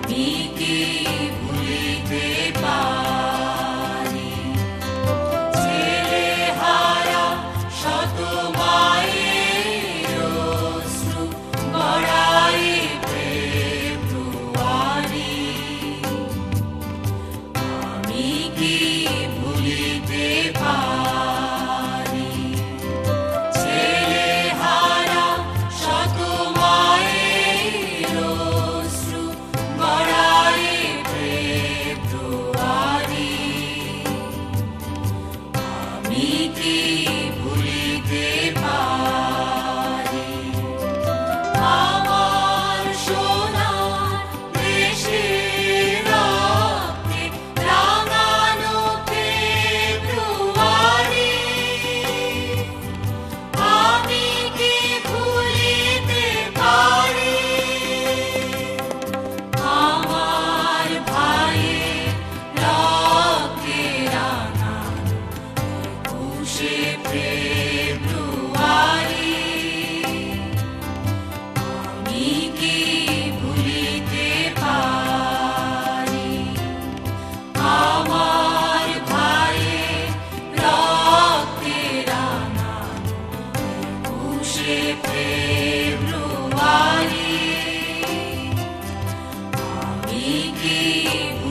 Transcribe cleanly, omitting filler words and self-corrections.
আমি কি ভুলিতে পারি ছেলেহারা শত মায়ের অশ্রু গড়ায় প্রেম দুয়ারি। আমি কি ভুলিতে পারি ছেলেহারা শত মায়ের অশ্রু গড়ায় প্রেম দুয়ারি। আমি কি ভুলিতে পারি আমার সোনার দেশের রক্তে রাঙানো প্রেম দুয়ারি। আমি কি ভুলিতে পারি আমার ভাইয়ের রক্তে রাঙানো একুশে প্রেম দুয়ারি। আমি কি ভুলিতে পারি আমার ভাইয়ের রক্তে রাঙানো একুশে প্রেম দুয়ারি। আমি কি